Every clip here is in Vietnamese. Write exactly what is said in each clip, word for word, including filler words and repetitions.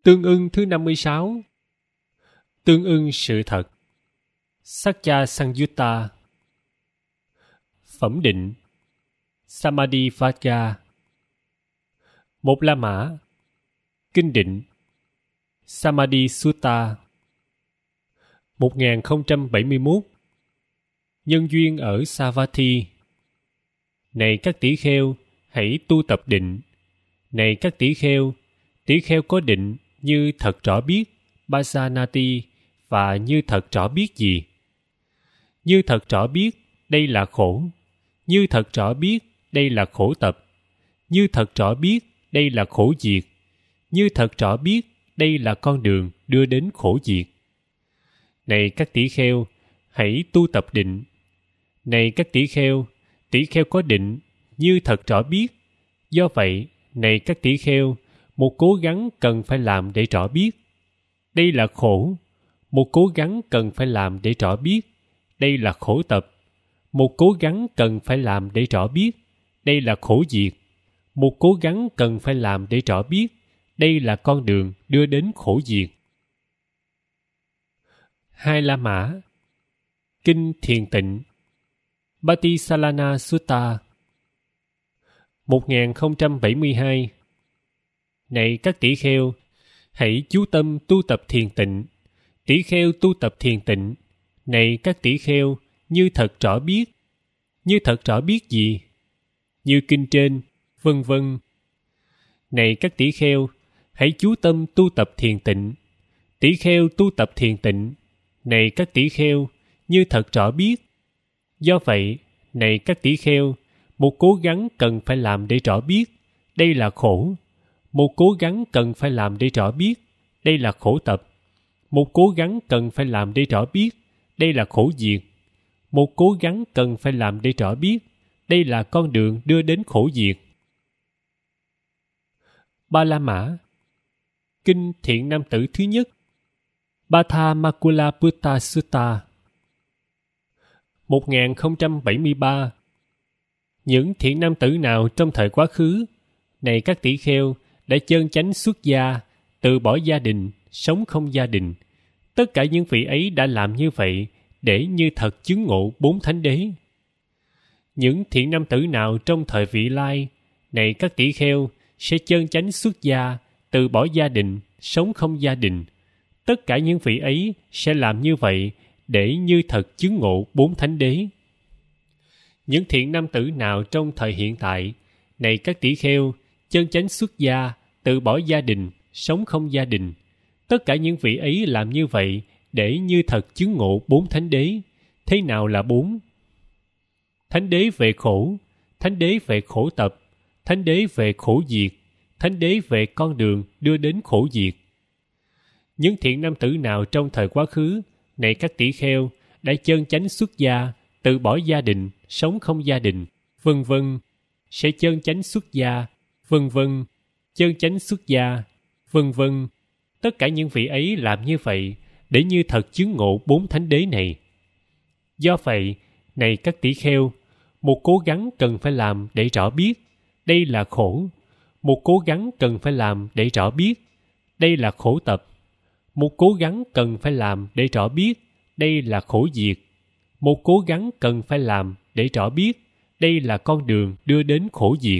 Tương ưng thứ năm mươi sáu. Tương ưng sự thật. Satya Sanyutta. Phẩm định. Samadhi Vajra. Một La Mã. Kinh định. Samadhi Sutta. một nghìn không trăm bảy mươi mốt. Nhân duyên ở Savatthi. Này các tỷ kheo, hãy tu tập định. Này các tỷ kheo, tỷ kheo có định như thật rõ biết Basanati và như thật rõ biết gì? Như thật rõ biết đây là khổ. Như thật rõ biết đây là khổ tập. Như thật rõ biết đây là khổ diệt. Như thật rõ biết đây là con đường đưa đến khổ diệt. Này các tỷ kheo, hãy tu tập định. Này các tỷ kheo, tỷ kheo có định như thật rõ biết. Do vậy, này các tỷ kheo, một cố gắng cần phải làm để rõ biết. Đây là khổ. Một cố gắng cần phải làm để rõ biết. Đây là khổ tập. Một cố gắng cần phải làm để rõ biết. Đây là khổ diệt. Một cố gắng cần phải làm để rõ biết. Đây là con đường đưa đến khổ diệt. Hai La Mã. Kinh Thiền Tịnh. Bhattisalana Sutta. một nghìn không trăm bảy mươi hai. Này các tỷ kheo, hãy chú tâm tu tập thiền tịnh. Tỷ kheo tu tập thiền tịnh. Này các tỷ kheo, như thật rõ biết. Như thật rõ biết gì? Như kinh trên, vân vân. Này các tỷ kheo, hãy chú tâm tu tập thiền tịnh. Tỷ kheo tu tập thiền tịnh. Này các tỷ kheo, như thật rõ biết. Do vậy, này các tỷ kheo, một cố gắng cần phải làm để rõ biết. Đây là khổ. Một cố gắng cần phải làm để rõ biết. Đây là khổ tập. Một cố gắng cần phải làm để rõ biết. Đây là khổ diệt. Một cố gắng cần phải làm để rõ biết. Đây là con đường đưa đến khổ diệt. Ba La Mã. Kinh Thiện Nam Tử thứ nhất. Bhatha Makula Putta Sutta. một nghìn không trăm bảy mươi ba. Những thiện nam tử nào trong thời quá khứ, này các tỷ kheo, đã chân chánh xuất gia, từ bỏ gia đình, sống không gia đình. Tất cả những vị ấy đã làm như vậy để như thật chứng ngộ bốn thánh đế. Những thiện nam tử nào trong thời vị lai, này các tỷ kheo, sẽ chân chánh xuất gia, từ bỏ gia đình, sống không gia đình. Tất cả những vị ấy sẽ làm như vậy để như thật chứng ngộ bốn thánh đế. Những thiện nam tử nào trong thời hiện tại, này các tỷ kheo, chân chánh xuất gia, từ bỏ gia đình, sống không gia đình. Tất cả những vị ấy làm như vậy để như thật chứng ngộ bốn thánh đế. Thế nào là bốn? Thánh đế về khổ, thánh đế về khổ tập, thánh đế về khổ diệt, thánh đế về con đường đưa đến khổ diệt. Những thiện nam tử nào trong thời quá khứ, này các tỷ kheo, đã chân chánh xuất gia, từ bỏ gia đình, sống không gia đình, vân vân, sẽ chân chánh xuất gia, vân vân, chân chánh xuất gia, vân vân. Tất cả những vị ấy làm như vậy để như thật chứng ngộ bốn thánh đế này. Do vậy, này các tỷ kheo, một cố gắng cần phải làm để rõ biết, đây là khổ. Một cố gắng cần phải làm để rõ biết, đây là khổ tập. Một cố gắng cần phải làm để rõ biết, đây là khổ diệt. Một cố gắng cần phải làm để rõ biết, đây là con đường đưa đến khổ diệt.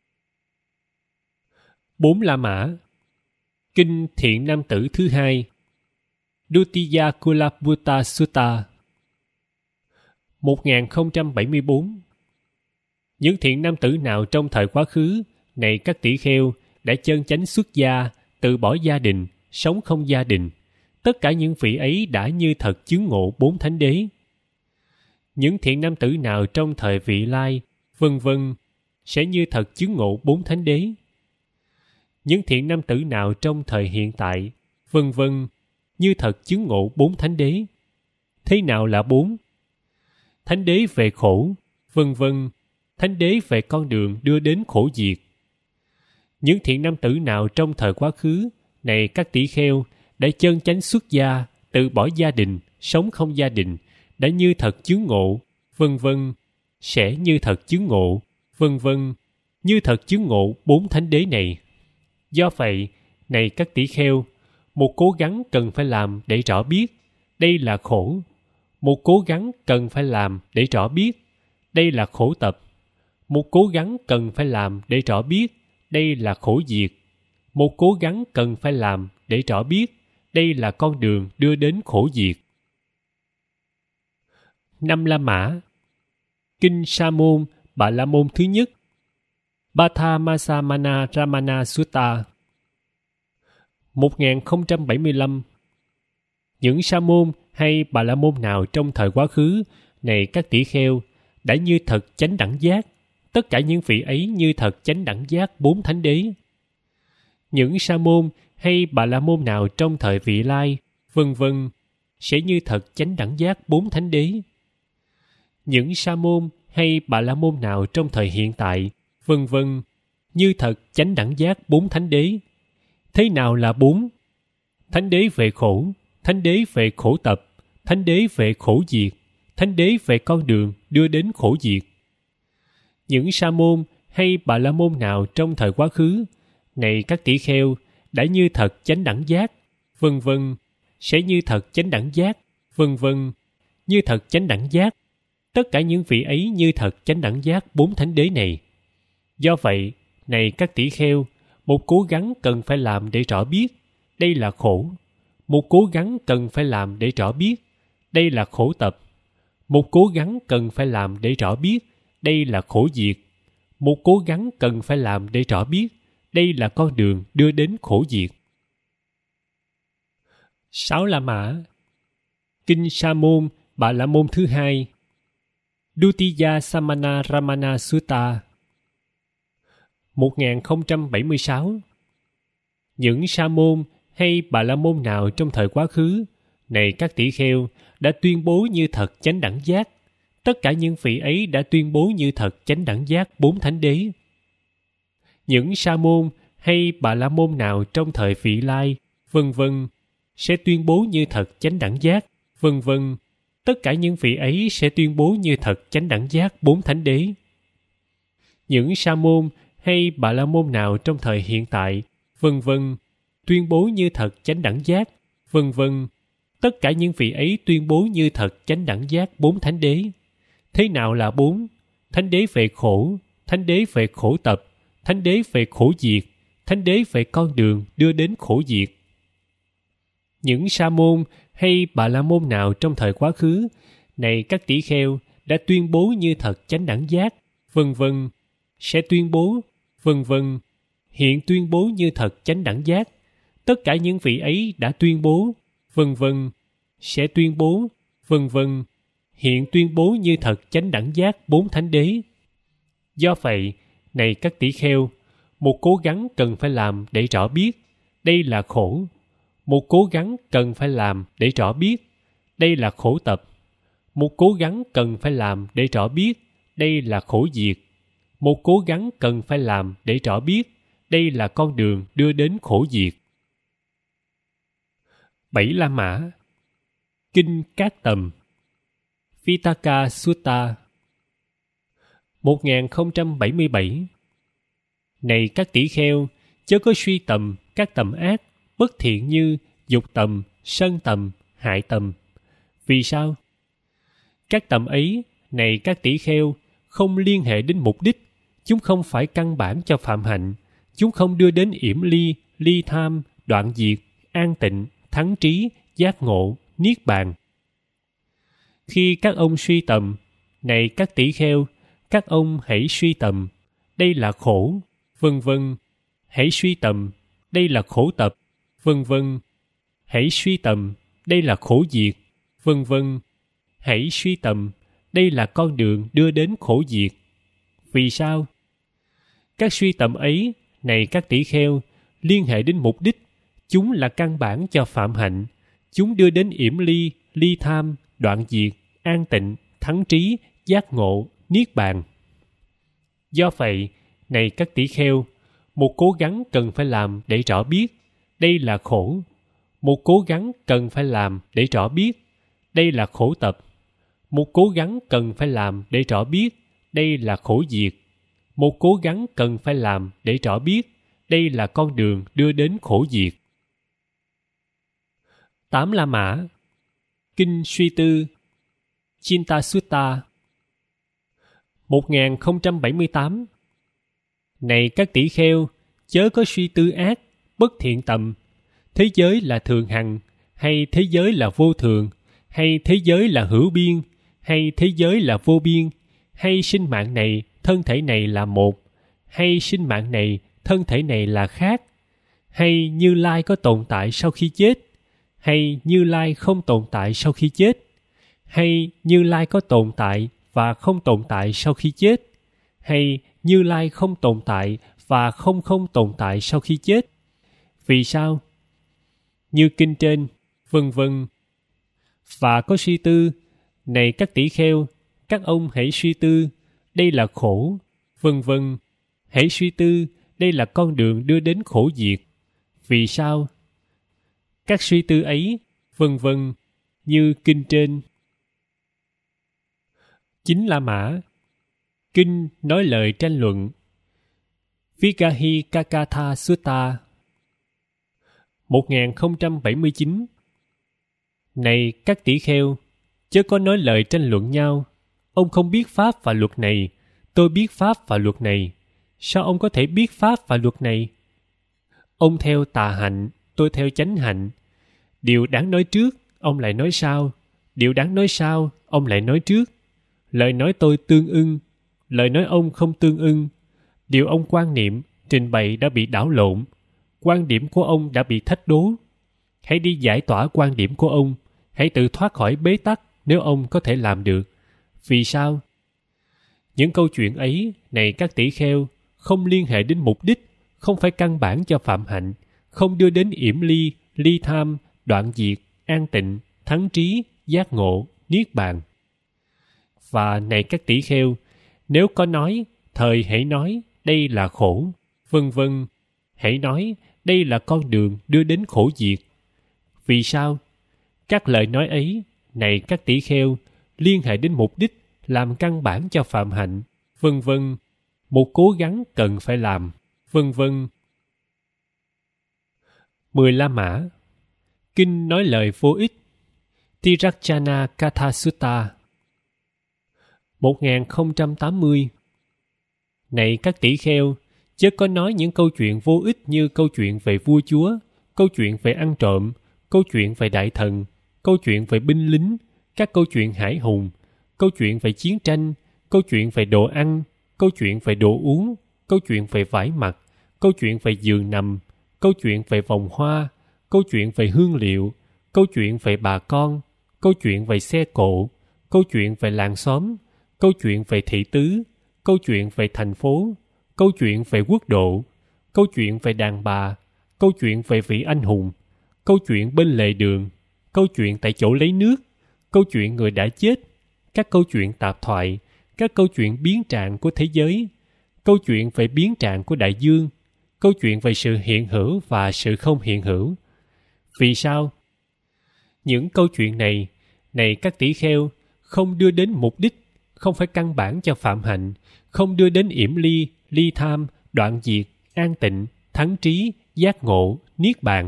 Bốn La Mã. Kinh Thiện Nam Tử thứ hai. Dutiya Kulabhuta Sutta. một nghìn không trăm bảy mươi bốn. Những thiện nam tử nào trong thời quá khứ, này các tỷ kheo, đã chân chánh xuất gia, từ bỏ gia đình, sống không gia đình. Tất cả những vị ấy đã như thật chứng ngộ bốn thánh đế. Những thiện nam tử nào trong thời vị lai, vân vân, sẽ như thật chứng ngộ bốn thánh đế. Những thiện nam tử nào trong thời hiện tại, vân vân, như thật chứng ngộ bốn thánh đế. Thế nào là bốn? Thánh đế về khổ, vân vân, thánh đế về con đường đưa đến khổ diệt. Những thiện nam tử nào trong thời quá khứ, này các tỷ kheo, đã chân chánh xuất gia, từ bỏ gia đình, sống không gia đình, đã như thật chứng ngộ, vân vân, sẽ như thật chứng ngộ, vân vân, như thật chứng ngộ bốn thánh đế này. Do vậy, này các tỷ kheo, Một cố gắng cần phải làm để rõ biết, đây là khổ. Một cố gắng cần phải làm để rõ biết, đây là khổ tập. Một cố gắng cần phải làm để rõ biết, đây là khổ diệt. Một cố gắng cần phải làm để rõ biết, đây là con đường đưa đến khổ diệt. Năm La Mã. Kinh Sa Môn Bà La Môn thứ nhất. Patthamasamana Ramana Sutta. một nghìn không trăm bảy mươi lăm. Những sa môn hay bà la môn nào trong thời quá khứ, này các tỷ kheo, đã như thật chánh đẳng giác, tất cả những vị ấy như thật chánh đẳng giác bốn thánh đế. Những sa môn hay bà la môn nào trong thời vị lai, vân vân, sẽ như thật chánh đẳng giác bốn thánh đế. Những sa môn hay bà la môn nào trong thời hiện tại, vân vân, như thật chánh đẳng giác bốn thánh đế. Thế nào là bốn? Thánh đế về khổ, thánh đế về khổ tập, thánh đế về khổ diệt, thánh đế về con đường đưa đến khổ diệt. Những sa môn hay bà la môn nào trong thời quá khứ, này các tỷ kheo, đã như thật chánh đẳng giác, vân vân, sẽ như thật chánh đẳng giác, vân vân, như thật chánh đẳng giác. Tất cả những vị ấy như thật chánh đẳng giác bốn thánh đế này. Do vậy, này các tỷ kheo, một cố gắng cần phải làm để rõ biết, đây là khổ. Một cố gắng cần phải làm để rõ biết, đây là khổ tập. Một cố gắng cần phải làm để rõ biết, đây là khổ diệt. Một cố gắng cần phải làm để rõ biết, đây là con đường đưa đến khổ diệt. Sáu La Mã. Kinh Sa Môn Bà La Môn thứ hai. Dutiya Samana Ramana Sutta. một nghìn không trăm bảy mươi sáu. Những sa môn hay bà la môn nào trong thời quá khứ, này các tỷ kheo, đã tuyên bố như thật chánh đẳng giác, tất cả những vị ấy đã tuyên bố như thật chánh đẳng giác bốn thánh đế. Những sa môn hay bà la môn nào trong thời vị lai, vân vân, sẽ tuyên bố như thật chánh đẳng giác, vân vân, tất cả những vị ấy sẽ tuyên bố như thật chánh đẳng giác bốn thánh đế. Những sa môn hay bà la môn nào trong thời hiện tại, vân vân, tuyên bố như thật chánh đẳng giác, vân vân, tất cả những vị ấy tuyên bố như thật chánh đẳng giác bốn thánh đế. Thế nào là bốn? Thánh đế về khổ, thánh đế về khổ tập, thánh đế về khổ diệt, thánh đế về con đường đưa đến khổ diệt. Những sa môn hay bà la môn nào trong thời quá khứ, này các tỷ kheo, đã tuyên bố như thật chánh đẳng giác, vân vân, sẽ tuyên bố, vân vân, hiện tuyên bố như thật chánh đẳng giác. Tất cả những vị ấy đã tuyên bố, vân vân, sẽ tuyên bố, vân vân, hiện tuyên bố như thật chánh đẳng giác bốn thánh đế. Do vậy, này các tỷ kheo, một cố gắng cần phải làm để rõ biết, đây là khổ. Một cố gắng cần phải làm để rõ biết, đây là khổ tập. Một cố gắng cần phải làm để rõ biết, đây là khổ diệt. Một cố gắng cần phải làm để rõ biết, đây là con đường đưa đến khổ diệt. Bảy La Mã. Kinh Cát Tầm. Vitaka Sutta. một nghìn không trăm bảy mươi bảy. Này các tỷ kheo, chớ có suy tầm các tầm ác, bất thiện như dục tầm, sân tầm, hại tầm. Vì sao? Các tầm ấy, này các tỷ kheo, không liên hệ đến mục đích, chúng không phải căn bản cho phạm hạnh, chúng không đưa đến yểm ly, ly tham, đoạn diệt, an tịnh, thắng trí, giác ngộ, niết bàn. Khi các ông suy tầm, này các tỷ kheo, các ông hãy suy tầm, đây là khổ, vân vân. Hãy suy tầm, đây là khổ tập, vân vân. Hãy suy tầm, đây là khổ diệt, vân vân. Hãy suy tầm, đây là con đường đưa đến khổ diệt. Vì sao? Các suy tầm ấy, này các tỷ kheo, liên hệ đến mục đích, chúng là căn bản cho phạm hạnh, chúng đưa đến yểm ly, ly tham, đoạn diệt, an tịnh, thắng trí, giác ngộ, niết bàn. Do vậy, này các tỷ kheo, một cố gắng cần phải làm để rõ biết, đây là khổ. Một cố gắng cần phải làm để rõ biết, đây là khổ tập. Một cố gắng cần phải làm để rõ biết, đây là khổ diệt. Một cố gắng cần phải làm để rõ biết, đây là con đường đưa đến khổ diệt. Tám La Mã. Kinh Suy Tư Chitta Sutta. một nghìn không trăm bảy mươi tám. Này các tỷ kheo, chớ có suy tư ác, bất thiện tầm. Thế giới là thường hằng, hay thế giới là vô thường, hay thế giới là hữu biên, hay thế giới là vô biên, hay sinh mạng này, thân thể này là một, hay sinh mạng này, thân thể này là khác, hay Như Lai có tồn tại sau khi chết, hay Như Lai không tồn tại sau khi chết, hay Như Lai có tồn tại và không tồn tại sau khi chết, hay Như Lai không tồn tại và không không tồn tại sau khi chết. Vì sao? Như kinh trên, vân vân. Và có suy tư, này các tỷ kheo, các ông hãy suy tư, đây là khổ, vân vân. Hãy suy tư, đây là con đường đưa đến khổ diệt. Vì sao? Các suy tư ấy, vân vân, như kinh trên. Chín La Mã. Kinh nói lời tranh luận. Vigahikakatha Sutta. một nghìn không trăm bảy mươi chín. Này các tỷ kheo, chớ có nói lời tranh luận nhau. Ông không biết pháp và luật này, tôi biết pháp và luật này. Sao ông có thể biết pháp và luật này? Ông theo tà hạnh, tôi theo chánh hạnh. Điều đáng nói trước, ông lại nói sau. Điều đáng nói sau, ông lại nói trước. Lời nói tôi tương ưng, lời nói ông không tương ưng. Điều ông quan niệm, trình bày đã bị đảo lộn. Quan điểm của ông đã bị thách đố. Hãy đi giải tỏa quan điểm của ông. Hãy tự thoát khỏi bế tắc nếu ông có thể làm được. Vì sao? Những câu chuyện ấy, này các tỷ kheo, không liên hệ đến mục đích, không phải căn bản cho phạm hạnh, không đưa đến yểm ly, ly tham, đoạn diệt, an tịnh, thắng trí, giác ngộ, niết bàn. Và này các tỷ kheo, nếu có nói, thời hãy nói, đây là khổ, vân vân. Hãy nói, đây là con đường đưa đến khổ diệt. Vì sao? Các lời nói ấy, này các tỷ kheo, liên hệ đến mục đích, làm căn bản cho phạm hạnh, vân vân. Một cố gắng cần phải làm, vân vân. Mười La Mã. Kinh nói lời vô ích. Tirakchana Katha Sutta. một nghìn không trăm tám mươi. Này các tỷ kheo, chớ có nói những câu chuyện vô ích như câu chuyện về vua chúa, câu chuyện về ăn trộm, câu chuyện về đại thần, câu chuyện về binh lính, các câu chuyện hải hùng, câu chuyện về chiến tranh, câu chuyện về đồ ăn, câu chuyện về đồ uống, câu chuyện về vải mặc, câu chuyện về giường nằm, câu chuyện về vòng hoa, câu chuyện về hương liệu, câu chuyện về bà con, câu chuyện về xe cộ, câu chuyện về làng xóm, câu chuyện về thị tứ, câu chuyện về thành phố, câu chuyện về quốc độ, câu chuyện về đàn bà, câu chuyện về vị anh hùng, câu chuyện bên lề đường, câu chuyện tại chỗ lấy nước, câu chuyện người đã chết, các câu chuyện tạp thoại, các câu chuyện biến trạng của thế giới, câu chuyện về biến trạng của đại dương, câu chuyện về sự hiện hữu và sự không hiện hữu. Vì sao? Những câu chuyện này, này các tỷ kheo, không đưa đến mục đích, không phải căn bản cho phạm hạnh, không đưa đến yểm ly, ly tham, đoạn diệt, an tịnh, thắng trí, giác ngộ, niết bàn.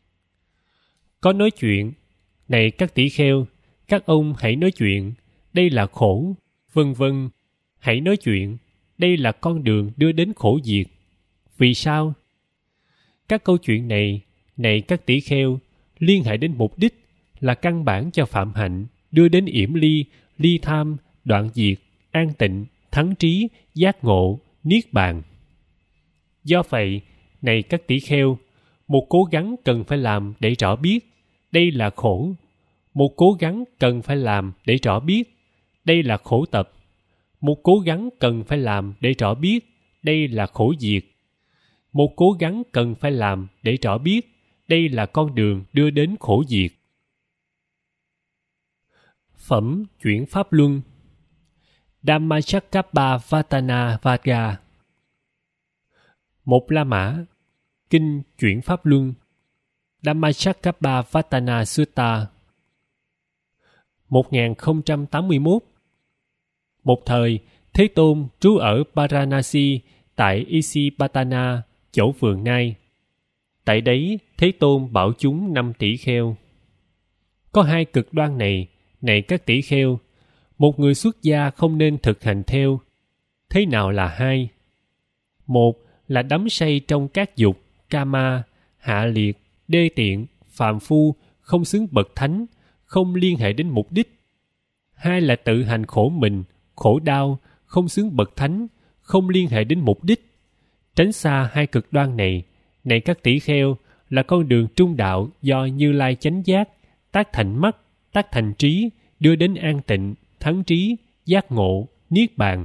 Có nói chuyện, này các tỷ kheo, các ông hãy nói chuyện, đây là khổ, vân vân. Hãy nói chuyện, đây là con đường đưa đến khổ diệt. Vì sao? Các câu chuyện này, này các tỷ kheo, liên hệ đến mục đích, là căn bản cho phạm hạnh, đưa đến yểm ly, ly tham, đoạn diệt, an tịnh, thắng trí, giác ngộ, niết bàn. Do vậy, này các tỷ kheo, một cố gắng cần phải làm để rõ biết, đây là khổ. Một cố gắng cần phải làm để rõ biết, đây là khổ tập. Một cố gắng cần phải làm để rõ biết, đây là khổ diệt. Một cố gắng cần phải làm để rõ biết, đây là con đường đưa đến khổ diệt. Phẩm chuyển pháp luân. Dhammacakkappavattana Vagga. Một La Mã. Kinh chuyển pháp luân. Dhammacakkappavattana Sutta. một nghìn không trăm tám mươi mốt. Một thời, Thế Tôn trú ở Varanasi tại Isipatana, chỗ vườn Nai. Tại đấy, Thế Tôn bảo chúng năm tỷ kheo. Có hai cực đoan này, này các tỷ kheo, một người xuất gia không nên thực hành theo. Thế nào là hai? Một là đắm say trong các dục, kama, hạ liệt, đê tiện, phàm phu, không xứng bậc thánh, không liên hệ đến mục đích. Hai là tự hành khổ mình, khổ đau, không xứng bậc thánh, không liên hệ đến mục đích. Tránh xa hai cực đoan này, này các tỷ kheo, là con đường trung đạo do Như Lai chánh giác, tác thành mắt, tác thành trí, đưa đến an tịnh, thắng trí, giác ngộ, niết bàn.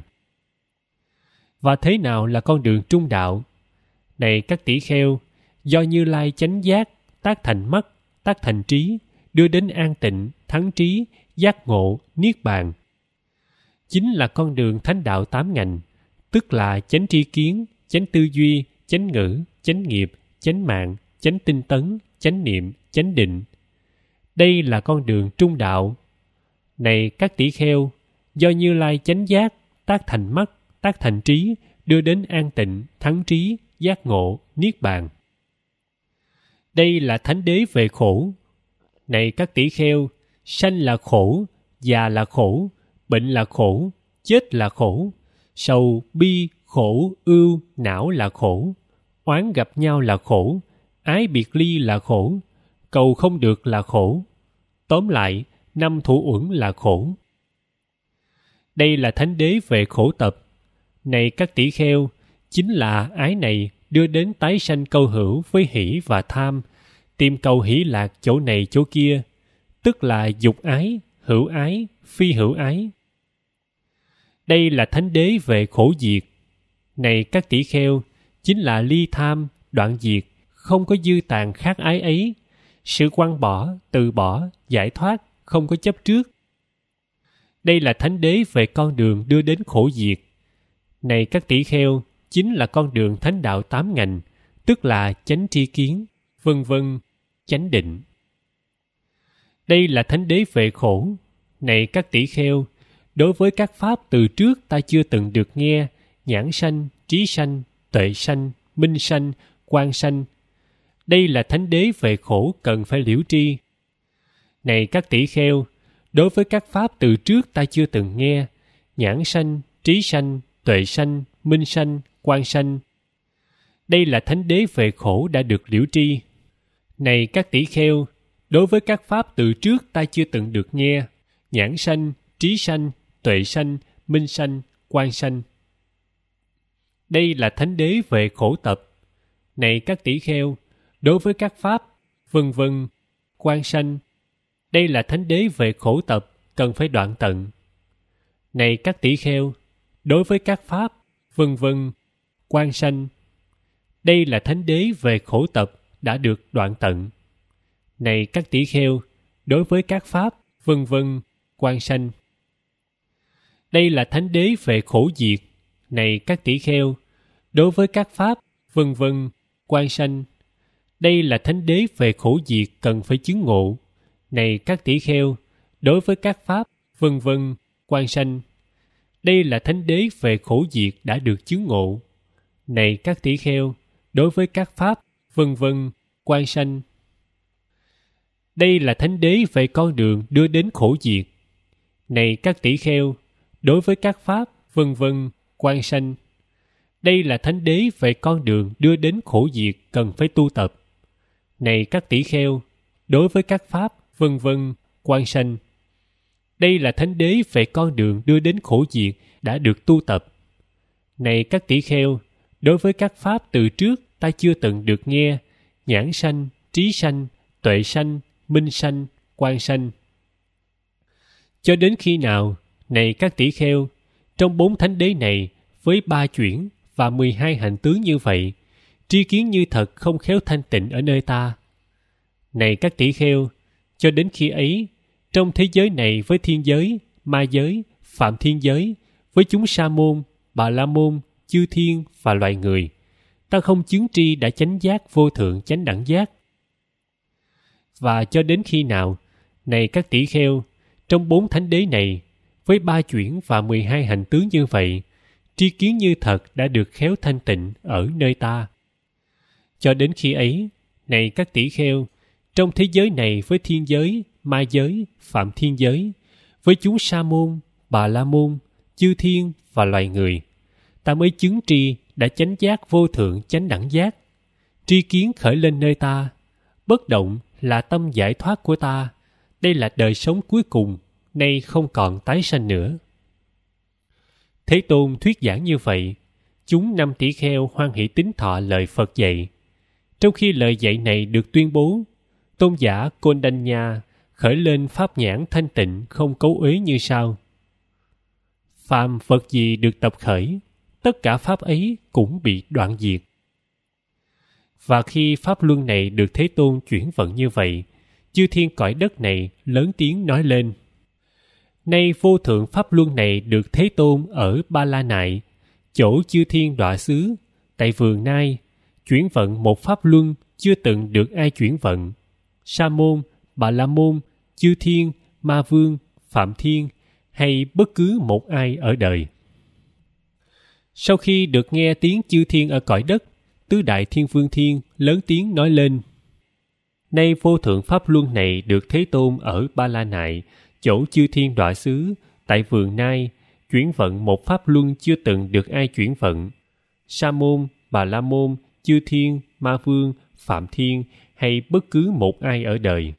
Và thế nào là con đường trung đạo? Này các tỷ kheo, do Như Lai chánh giác, tác thành mắt, tác thành trí, đưa đến an tịnh, thắng trí, giác ngộ, niết bàn. Chính là con đường thánh đạo tám ngành, tức là chánh tri kiến, chánh tư duy, chánh ngữ, chánh nghiệp, chánh mạng, chánh tinh tấn, chánh niệm, chánh định. Đây là con đường trung đạo. Này các tỷ kheo, do Như Lai chánh giác, tác thành mắt, tác thành trí, đưa đến an tịnh, thắng trí, giác ngộ, niết bàn. Đây là thánh đế về khổ. Này các tỷ kheo, sanh là khổ, già là khổ, bệnh là khổ, chết là khổ, sầu, bi, khổ, ưu, não là khổ, oán gặp nhau là khổ, ái biệt ly là khổ, cầu không được là khổ. Tóm lại, năm thủ uẩn là khổ. Đây là thánh đế về khổ tập. Này các tỷ kheo, chính là ái này đưa đến tái sanh câu hữu với hỷ và tham, tìm cầu hỷ lạc chỗ này chỗ kia, tức là dục ái, hữu ái, phi hữu ái. Đây là thánh đế về khổ diệt. Này các tỷ kheo, chính là ly tham, đoạn diệt, không có dư tàn khác ái ấy, sự quăng bỏ, từ bỏ, giải thoát, không có chấp trước. Đây là thánh đế về con đường đưa đến khổ diệt. Này các tỷ kheo, chính là con đường thánh đạo tám ngành, tức là chánh tri kiến, vân vân, chánh định. Đây là thánh đế về khổ. Này các tỷ kheo, đối với các pháp từ trước ta chưa từng được nghe, nhãn sanh, trí sanh, tuệ sanh, minh sanh, quang sanh. Đây là thánh đế về khổ cần phải liễu tri. Này các tỷ kheo, đối với các pháp từ trước ta chưa từng nghe, nhãn sanh, trí sanh, tuệ sanh, minh sanh, quang sanh. Đây là thánh đế về khổ đã được liễu tri. Này các tỷ kheo, đối với các pháp từ trước ta chưa từng được nghe, nhãn sanh, trí sanh, tuệ sanh, minh sanh, quang sanh. Đây là thánh đế về khổ tập. Này các tỷ kheo, đối với các pháp, vân vân, quang sanh. Đây là thánh đế về khổ tập, cần phải đoạn tận. Này các tỷ kheo, đối với các pháp, vân vân, quang sanh. Đây là thánh đế về khổ tập đã được đoạn tận. Này các tỷ kheo, đối với các pháp, vân vân, quang sanh. Đây là thánh đế về khổ diệt. Này các tỷ kheo, đối với các pháp, vân vân, quang sanh. Đây là thánh đế về khổ diệt cần phải chứng ngộ. Này các tỷ kheo, đối với các pháp, vân vân, quang sanh. Đây là thánh đế về khổ diệt đã được chứng ngộ. Này các tỷ kheo, đối với các pháp, vân vân, quang sanh. Đây là thánh đế về con đường đưa đến khổ diệt. Này các tỷ kheo, đối với các pháp, vân vân, quang sanh. Đây là thánh đế về con đường đưa đến khổ diệt cần phải tu tập. Này các tỷ kheo, đối với các pháp, vân vân, quang sanh. Đây là thánh đế về con đường đưa đến khổ diệt đã được tu tập. Này các tỷ kheo, đối với các pháp từ trước ta chưa từng được nghe, nhãn sanh, trí sanh, tuệ sanh, minh sanh, quang sanh. Cho đến khi nào, này các tỷ kheo, trong bốn thánh đế này, với ba chuyển và mười hai hành tướng như vậy, tri kiến như thật không khéo thanh tịnh ở nơi ta. Này các tỷ kheo, cho đến khi ấy, trong thế giới này với thiên giới, ma giới, phạm thiên giới, với chúng sa môn, bà la môn, chư thiên và loài người, ta không chứng tri đã chánh giác vô thượng chánh đẳng giác. Và cho đến khi nào, này các tỷ kheo, trong bốn thánh đế này, với ba chuyển và mười hai hành tướng như vậy, tri kiến như thật đã được khéo thanh tịnh ở nơi ta. Cho đến khi ấy, này các tỷ kheo, trong thế giới này với thiên giới, ma giới, phạm thiên giới, với chúng sa môn, bà la môn, chư thiên và loài người. Ta mới chứng tri đã chánh giác vô thượng chánh đẳng giác. Tri kiến khởi lên nơi ta, bất động là tâm giải thoát của ta. Đây là đời sống cuối cùng, nay không còn tái sanh nữa. Thế Tôn thuyết giảng như vậy, chúng năm tỷ kheo hoan hỷ tín thọ lời Phật dạy. Trong khi lời dạy này được tuyên bố, tôn giả Kondanya khởi lên pháp nhãn thanh tịnh không cấu uế như sau: phàm vật gì được tập khởi, tất cả pháp ấy cũng bị đoạn diệt. Và khi pháp luân này được Thế Tôn chuyển vận như vậy, chư thiên cõi đất này lớn tiếng nói lên: nay vô thượng pháp luân này được Thế Tôn ở Ba La Nại, chỗ chư thiên đọa xứ, tại vườn Nai, chuyển vận một pháp luân chưa từng được ai chuyển vận. Sa môn, Bà La môn, chư thiên, ma vương, phạm thiên hay bất cứ một ai ở đời. Sau khi được nghe tiếng chư thiên ở cõi đất, tứ đại thiên vương thiên lớn tiếng nói lên: nay vô thượng pháp luân này được Thế Tôn ở Ba La Nại, chỗ chư thiên đọa xứ, tại vườn Nai, chuyển vận một pháp luân chưa từng được ai chuyển vận. Sa môn, Bà La môn, chư thiên, ma vương, phạm thiên hay bất cứ một ai ở đời.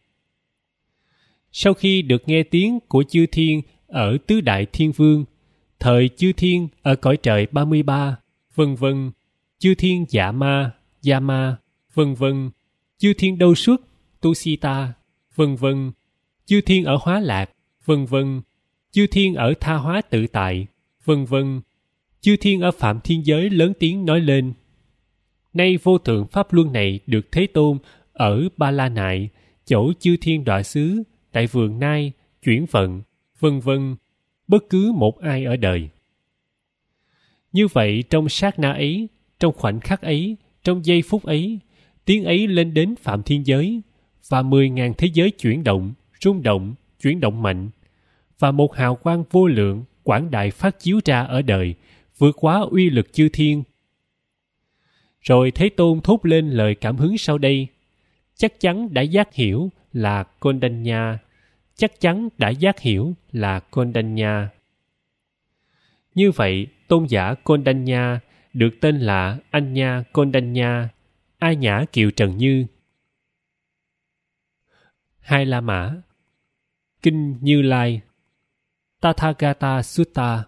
Sau khi được nghe tiếng của chư thiên ở tứ đại thiên vương, thời chư thiên ở cõi trời ba mươi ba, vân vân, chư thiên dạ ma, gia ma, vân vân, chư thiên đâu xuất, tu si ta, vân vân, chư thiên ở hóa lạc, vân vân, chư thiên ở tha hóa tự tại, vân vân, chư thiên ở phạm thiên giới lớn tiếng nói lên: nay vô thượng pháp luân này được Thế Tôn ở Ba La Nại, chỗ chư thiên đọa xứ, tại vườn Nai, chuyển vận, vân vân, bất cứ một ai ở đời. Như vậy trong sát na ấy, trong khoảnh khắc ấy, trong giây phút ấy, tiếng ấy lên đến phạm thiên giới, và mười ngàn thế giới chuyển động, rung động, chuyển động mạnh, và một hào quang vô lượng, quảng đại phát chiếu ra ở đời, vượt quá uy lực chư thiên. Rồi Thế Tôn thốt lên lời cảm hứng sau đây: chắc chắn đã giác hiểu là Kondanya, chắc chắn đã giác hiểu là Kondanya. Như vậy, tôn giả Kondanya được tên là Anya Kondanya, A Nhã Kiều Trần Như. Hai La Mã, Kinh Như Lai, Tathagata Sutta.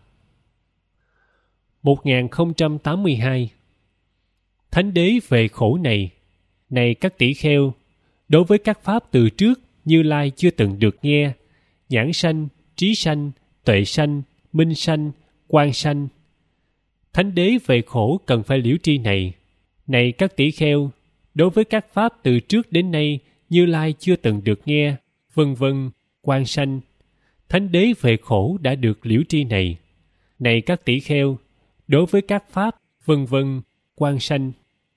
một nghìn không trăm tám mươi hai. Thánh đế về khổ này, này các tỷ kheo, đối với các pháp từ trước Như Lai chưa từng được nghe, nhãn sanh, trí sanh, tuệ sanh, minh sanh, quang sanh. Thánh đế về khổ cần phải liễu tri này, này các tỷ kheo, đối với các pháp từ trước đến nay Như Lai chưa từng được nghe, vân vân, quang sanh. Thánh đế về khổ đã được liễu tri này, này các tỷ kheo, đối với các pháp, vân vân, quang sanh.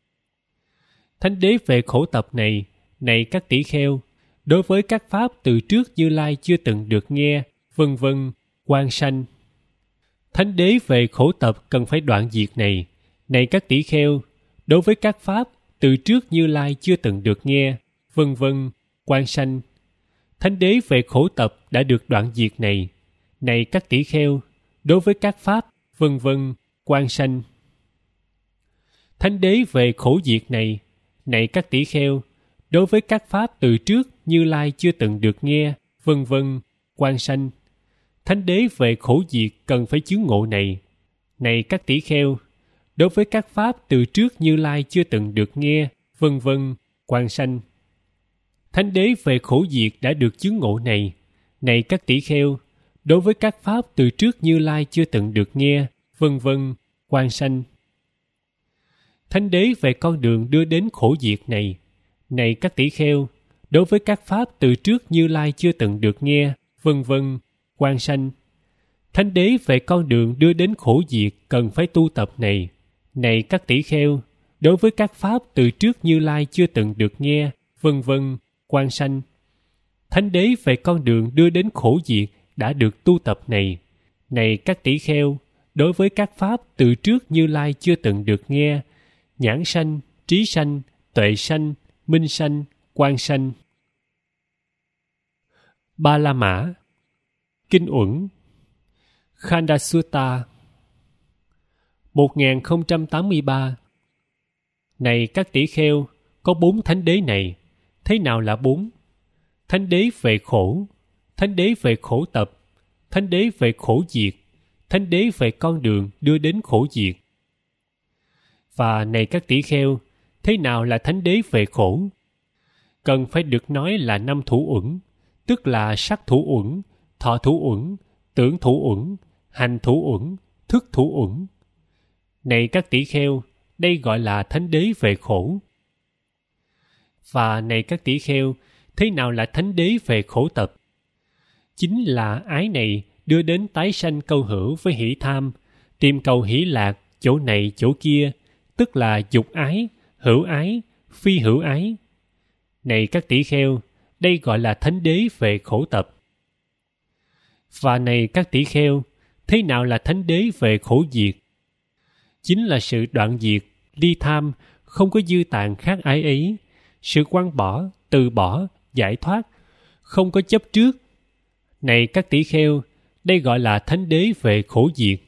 Thánh đế về khổ tập này, này các tỷ kheo, đối với các pháp từ trước Như Lai chưa từng được nghe, vân vân, quang sanh. Thánh đế về khổ tập cần phải đoạn diệt này, này các tỷ kheo, đối với các pháp từ trước Như Lai chưa từng được nghe, vân vân, quang sanh. Thánh đế về khổ tập đã được đoạn diệt này, này các tỷ kheo, đối với các pháp, vân vân, quang sanh. Thánh đế về khổ diệt này, này các tỷ kheo, đối với các pháp từ trước Như Lai chưa từng được nghe, vân vân, quang sanh. Thánh đế về khổ diệt cần phải chứng ngộ này, này các tỷ kheo, đối với các pháp từ trước Như Lai chưa từng được nghe, vân vân, quang sanh. Thánh đế về khổ diệt đã được chứng ngộ này, này các tỷ kheo, đối với các pháp từ trước Như Lai chưa từng được nghe, vân vân, quang sanh. Thánh đế về con đường đưa đến khổ diệt này, này các tỷ kheo, đối với các pháp từ trước Như Lai chưa từng được nghe, vân vân, quang sanh. Thánh đế về con đường đưa đến khổ diệt cần phải tu tập này, này các tỷ kheo, đối với các pháp từ trước Như Lai chưa từng được nghe, vân vân, quang sanh. Thánh đế về con đường đưa đến khổ diệt đã được tu tập này, này các tỷ kheo, đối với các pháp từ trước Như Lai chưa từng được nghe, nhãn sanh, trí sanh, tuệ sanh, minh sanh, quang sanh. Ba La Mã, Kinh Uẩn, Khanda Sutta. một nghìn không trăm tám mươi ba. Này các tỷ kheo, có bốn thánh đế này. Thế nào là bốn? Thánh đế về khổ, thánh đế về khổ tập, thánh đế về khổ diệt, thánh đế về con đường đưa đến khổ diệt. Và này các tỷ kheo, thế nào là thánh đế về khổ? Cần phải được nói là năm thủ uẩn, tức là sắc thủ uẩn, thọ thủ uẩn, tưởng thủ uẩn, hành thủ uẩn, thức thủ uẩn. Này các tỷ kheo, đây gọi là thánh đế về khổ. Và này các tỷ kheo, thế nào là thánh đế về khổ tập? Chính là ái này đưa đến tái sanh câu hữu với hỷ tham, tìm cầu hỷ lạc chỗ này chỗ kia, tức là dục ái, hữu ái, phi hữu ái. Này các tỷ kheo, đây gọi là thánh đế về khổ tập. Và này các tỷ kheo, thế nào là thánh đế về khổ diệt? Chính là sự đoạn diệt, ly tham, không có dư tạng khác ái ấy, sự quăng bỏ, từ bỏ, giải thoát, không có chấp trước. Này các tỷ kheo, đây gọi là thánh đế về khổ diệt.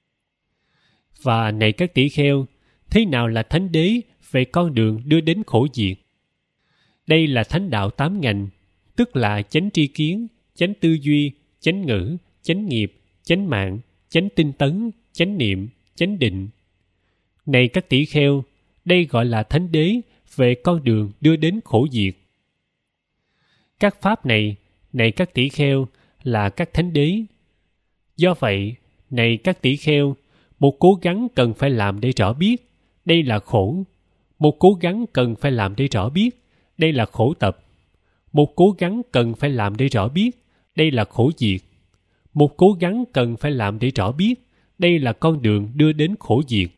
Và này các tỷ kheo, thế nào là thánh đế về con đường đưa đến khổ diệt? Đây là thánh đạo tám ngành, tức là chánh tri kiến, chánh tư duy, chánh ngữ, chánh nghiệp, chánh mạng, chánh tinh tấn, chánh niệm, chánh định. Này các tỷ kheo, đây gọi là thánh đế về con đường đưa đến khổ diệt. Các pháp này, này các tỷ kheo, là các thánh đế. Do vậy, này các tỷ kheo, một cố gắng cần phải làm để rõ biết, đây là khổ. Một cố gắng cần phải làm để rõ biết, đây là khổ tập. Một cố gắng cần phải làm để rõ biết, đây là khổ diệt. Một cố gắng cần phải làm để rõ biết, đây là con đường đưa đến khổ diệt.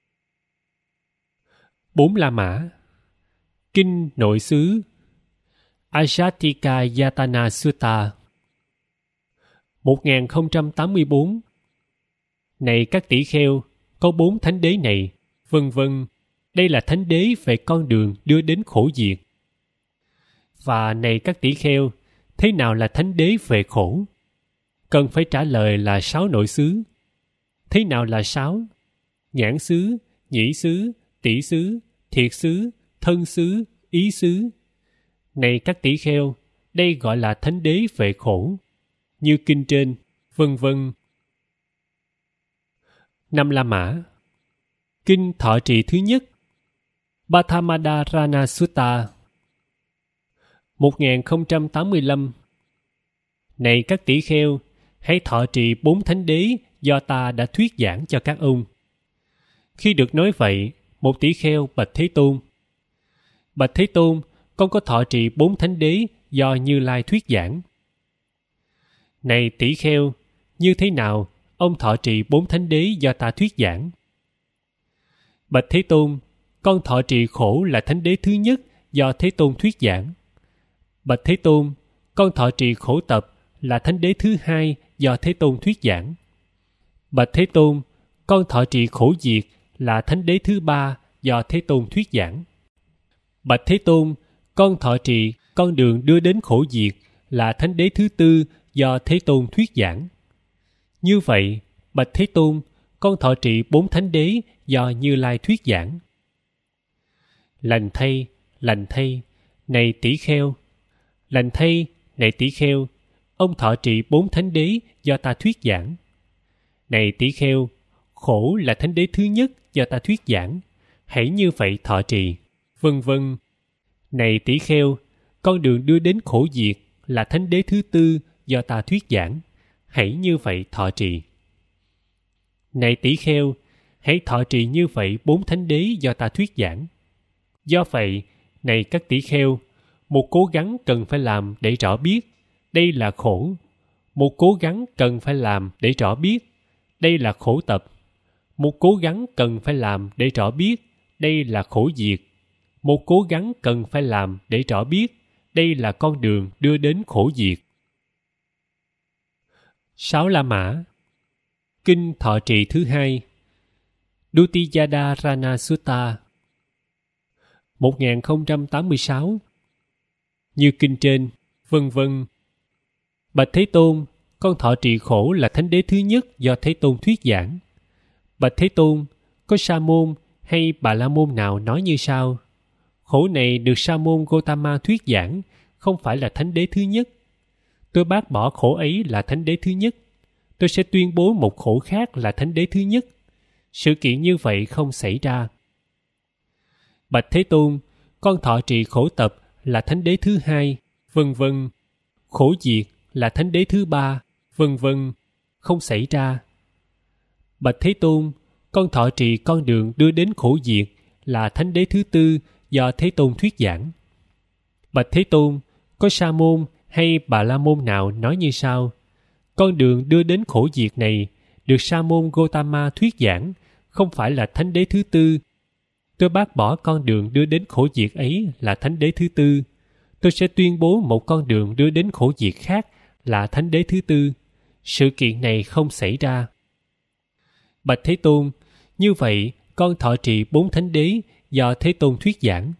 Bốn La Mã, Kinh Nội xứ, Ajatika Yatana Sutta. một nghìn không trăm tám mươi bốn. Này các tỷ kheo, có bốn thánh đế này, vân vân. Đây là thánh đế về con đường đưa đến khổ diệt. Và này các tỷ kheo, thế nào là thánh đế về khổ? Cần phải trả lời là sáu nội xứ. Thế nào là sáu? Nhãn xứ, nhĩ xứ, tỷ xứ, thiệt xứ, thân xứ, ý xứ. Này các tỷ kheo, đây gọi là thánh đế về khổ. Như kinh trên, vân vân. Năm La Mã, Kinh Thọ Trì thứ nhất, Bhattamada Sutta. một nghìn không trăm tám mươi lăm. Này các tỷ kheo, hãy thọ trì bốn thánh đế do ta đã thuyết giảng cho các ông. Khi được nói vậy, một tỷ kheo bạch Thế Tôn: Bạch Thế Tôn, con có thọ trì bốn thánh đế do Như Lai thuyết giảng. Này tỷ kheo, như thế nào ông thọ trì bốn thánh đế do ta thuyết giảng? Bạch Thế Tôn, con thọ trì khổ là thánh đế thứ nhất do Thế Tôn thuyết giảng. Bạch Thế Tôn, con thọ trì khổ tập là thánh đế thứ hai do Thế Tôn thuyết giảng. Bạch Thế Tôn, con thọ trì khổ diệt là thánh đế thứ ba do Thế Tôn thuyết giảng. Bạch Thế Tôn, con thọ trì con đường đưa đến khổ diệt là thánh đế thứ tư do Thế Tôn thuyết giảng. Như vậy, bạch Thế Tôn, con thọ trì bốn thánh đế do Như Lai thuyết giảng. Lành thay, lành thay, này tỷ kheo. Lành thay, này tỷ kheo, ông thọ trì bốn thánh đế do ta thuyết giảng. Này tỷ kheo, khổ là thánh đế thứ nhất do ta thuyết giảng, hãy như vậy thọ trì, vân vân. Này tỷ kheo, con đường đưa đến khổ diệt là thánh đế thứ tư do ta thuyết giảng, hãy như vậy thọ trì. Này tỷ kheo, hãy thọ trì như vậy bốn thánh đế do ta thuyết giảng. Do vậy, này các tỷ kheo, một cố gắng cần phải làm để rõ biết, đây là khổ. Một cố gắng cần phải làm để rõ biết, đây là khổ tập. Một cố gắng cần phải làm để rõ biết, đây là khổ diệt. Một cố gắng cần phải làm để rõ biết, đây là con đường đưa đến khổ diệt. Sáu La Mã, Kinh Thọ Trì thứ hai, Dutiyada Rana Sutta. một nghìn không trăm tám mươi sáu. Như kinh trên, vân vân. Bạch Thế Tôn, con thọ trì khổ là thánh đế thứ nhất do Thế Tôn thuyết giảng. Bạch Thế Tôn, có sa môn hay bà la môn nào nói như sau: khổ này được sa môn Gotama thuyết giảng, không phải là thánh đế thứ nhất. Tôi bác bỏ khổ ấy là thánh đế thứ nhất. Tôi sẽ tuyên bố một khổ khác là thánh đế thứ nhất. Sự kiện như vậy không xảy ra. Bạch Thế Tôn, con thọ trì khổ tập là thánh đế thứ hai, vân vân. Khổ diệt là thánh đế thứ ba, vân vân. Không xảy ra. Bạch Thế Tôn, con thọ trì con đường đưa đến khổ diệt là thánh đế thứ tư do Thế Tôn thuyết giảng. Bạch Thế Tôn, có sa môn hay bà la môn nào nói như sau: con đường đưa đến khổ diệt này được sa môn Gotama thuyết giảng, không phải là thánh đế thứ tư. Tôi bác bỏ con đường đưa đến khổ diệt ấy là thánh đế thứ tư. Tôi sẽ tuyên bố một con đường đưa đến khổ diệt khác là thánh đế thứ tư. Sự kiện này không xảy ra. Bạch Thế Tôn, như vậy con thọ trì bốn thánh đế do Thế Tôn thuyết giảng.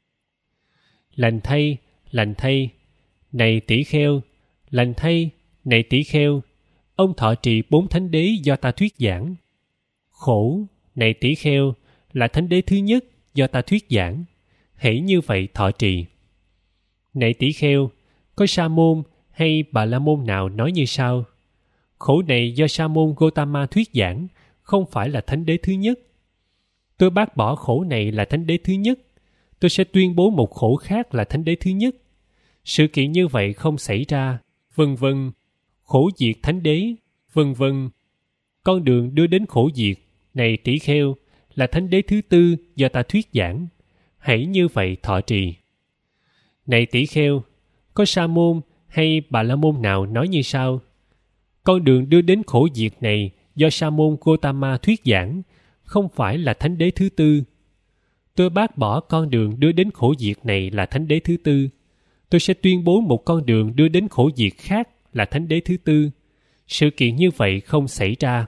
Lành thay, lành thay, này tỷ kheo, lành thay, này tỷ kheo, ông thọ trì bốn thánh đế do ta thuyết giảng. Khổ, này tỷ kheo, là thánh đế thứ nhất do ta thuyết giảng. Hãy như vậy thọ trì. Này tỷ kheo, có sa môn hay bà la môn nào nói như sau: khổ này do sa môn Gotama thuyết giảng, không phải là thánh đế thứ nhất. Tôi bác bỏ khổ này là thánh đế thứ nhất. Tôi sẽ tuyên bố một khổ khác là thánh đế thứ nhất. Sự kiện như vậy không xảy ra, vân vân. Khổ diệt thánh đế, vân vân. Con đường đưa đến khổ diệt, này tỷ kheo, là thánh đế thứ tư do ta thuyết giảng. Hãy như vậy thọ trì. Này tỷ kheo, có sa môn hay bà la môn nào nói như sau: con đường đưa đến khổ diệt này do sa môn Gotama thuyết giảng, không phải là thánh đế thứ tư. Tôi bác bỏ con đường đưa đến khổ diệt này là thánh đế thứ tư. Tôi sẽ tuyên bố một con đường đưa đến khổ diệt khác là thánh đế thứ tư. Sự kiện như vậy không xảy ra.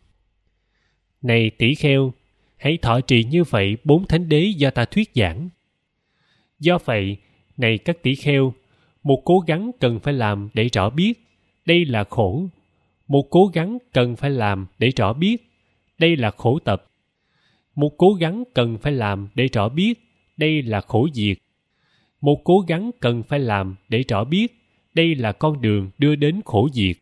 Này tỷ kheo, hãy thọ trì như vậy bốn thánh đế do ta thuyết giảng. Do vậy, này các tỷ kheo, một cố gắng cần phải làm để rõ biết đây là khổ. Một cố gắng cần phải làm để rõ biết đây là khổ tập. Một cố gắng cần phải làm để rõ biết đây là khổ diệt. Một cố gắng cần phải làm để rõ biết đây là con đường đưa đến khổ diệt.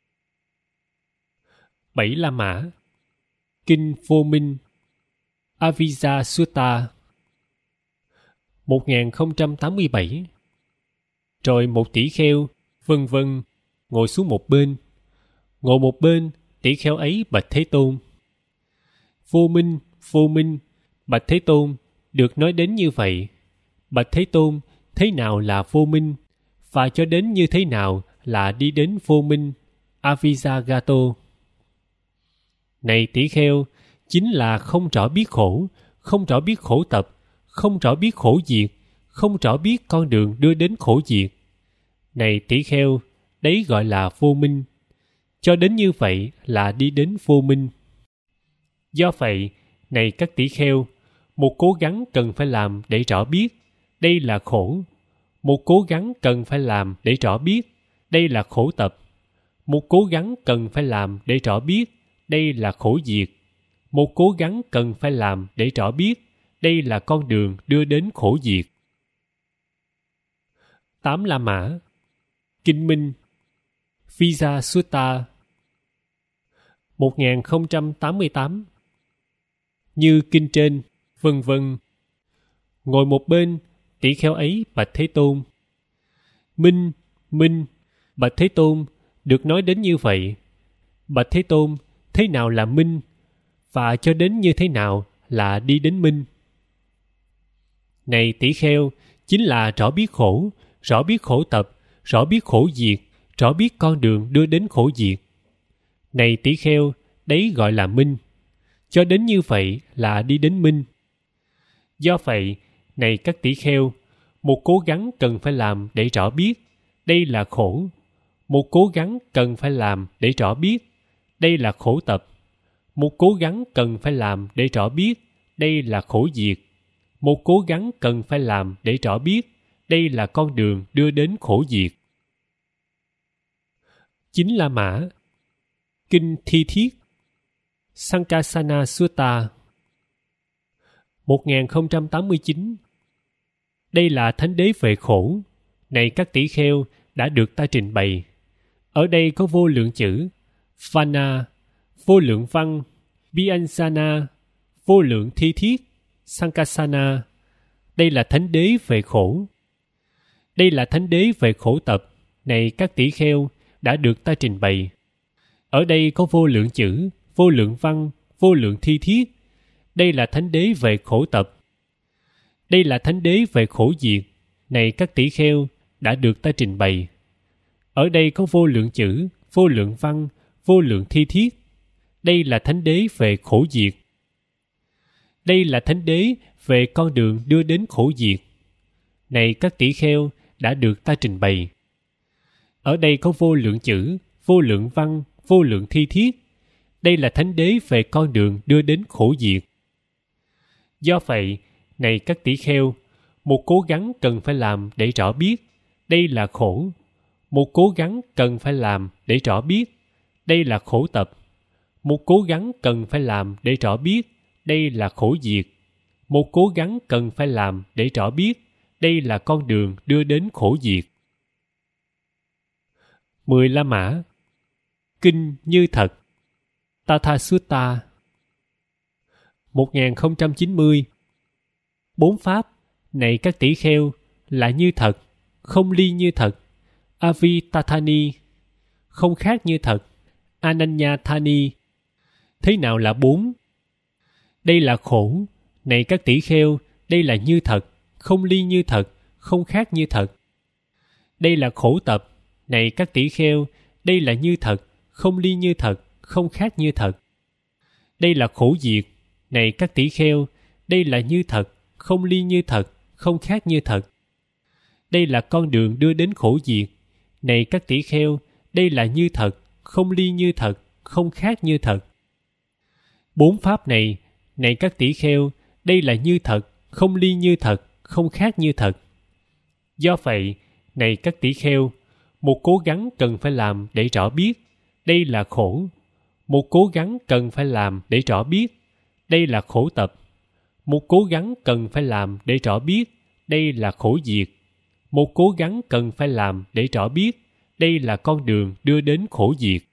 Bảy La Mã. Kinh Vô Minh. Avijja Sutta. một nghìn không trăm tám mươi bảy. Rồi một tỷ kheo, vân vân, ngồi xuống một bên. Ngồi một bên, tỷ kheo ấy bạch Thế Tôn: vô minh, vô minh, bạch Thế Tôn, được nói đến như vậy. Bạch Thế Tôn, thế nào là vô minh? Và cho đến như thế nào là đi đến vô minh? Avijjagato. Này tỷ kheo, chính là không rõ biết khổ, không rõ biết khổ tập, không rõ biết khổ diệt, không rõ biết con đường đưa đến khổ diệt. Này tỷ kheo, đấy gọi là vô minh. Cho đến như vậy là đi đến vô minh. Do vậy, này các tỷ kheo, một cố gắng cần phải làm để rõ biết đây là khổ. Một cố gắng cần phải làm để rõ biết đây là khổ tập. Một cố gắng cần phải làm để rõ biết đây là khổ diệt. Một cố gắng cần phải làm để rõ biết đây là con đường đưa đến khổ diệt. Tám La Mã. Kinh Minh. Vijja Sutta. một nghìn không trăm tám mươi tám. Như kinh trên, vân vân. Ngồi một bên, tỷ kheo ấy bạch Thế Tôn: Minh, Minh, bạch Thế Tôn, được nói đến như vậy. Bạch Thế Tôn, thế nào là minh? Và cho đến như thế nào là đi đến minh? Này tỷ kheo, chính là rõ biết khổ, rõ biết khổ tập, rõ biết khổ diệt, rõ biết con đường đưa đến khổ diệt. Này tỷ kheo, đấy gọi là minh. Cho đến như vậy là đi đến minh. Do vậy, này các tỷ kheo, một cố gắng cần phải làm để rõ biết đây là khổ. Một cố gắng cần phải làm để rõ biết đây là khổ tập. Một cố gắng cần phải làm để rõ biết đây là khổ diệt. Một cố gắng cần phải làm để rõ biết đây là con đường đưa đến khổ diệt. Chính La Mã. Kinh Thi Thiết, Sankasana Sutta. một nghìn không trăm tám mươi chín. Đây là thánh đế về khổ. Này các tỷ kheo, đã được ta trình bày. Ở đây có vô lượng chữ, Vana, vô lượng văn, Vyansana, vô lượng thi thiết, Sankasana. Đây là thánh đế về khổ. Đây là thánh đế về khổ tập. Này các tỷ kheo, đã được ta trình bày. Ở đây có vô lượng chữ, vô lượng văn, vô lượng thi thiết. Đây là thánh đế về khổ tập. Đây là thánh đế về khổ diệt. Này các tỷ kheo, đã được ta trình bày. Ở đây có vô lượng chữ, vô lượng văn, vô lượng thi thiết. Đây là thánh đế về khổ diệt. Đây là thánh đế về con đường đưa đến khổ diệt. Này các tỷ kheo, đã được ta trình bày. Ở đây có vô lượng chữ, vô lượng văn, vô lượng thi thiết. Đây là thánh đế về con đường đưa đến khổ diệt. Do vậy, này các tỷ kheo, một cố gắng cần phải làm để rõ biết đây là khổ. Một cố gắng cần phải làm để rõ biết đây là khổ tập. Một cố gắng cần phải làm để rõ biết đây là khổ diệt. Một cố gắng cần phải làm để rõ biết đây là con đường đưa đến khổ diệt. Mười La Mã. Kinh Như Thật, Tatha Sutta. một nghìn không trăm chín mươi. Bốn pháp, này các tỷ kheo, là như thật, không ly như thật, Avitatthani, không khác như thật, Ananyathani. Thế nào là bốn? Đây là khổ, này các tỷ kheo, đây là như thật, không ly như thật, không khác như thật. Đây là khổ tập, này các tỷ kheo, đây là như thật, không ly như thật, không khác như thật. Đây là khổ diệt, này các tỷ kheo, đây là như thật, không ly như thật, không khác như thật. Đây là con đường đưa đến khổ diệt, này các tỷ kheo, đây là như thật, không ly như thật, không khác như thật. Bốn pháp này, này các tỷ kheo, đây là như thật, không ly như thật, không khác như thật. Do vậy, này các tỷ kheo, một cố gắng cần phải làm để rõ biết đây là khổ. Một cố gắng cần phải làm để rõ biết đây là khổ tập. Một cố gắng cần phải làm để rõ biết đây là khổ diệt. Một cố gắng cần phải làm để rõ biết đây là con đường đưa đến khổ diệt.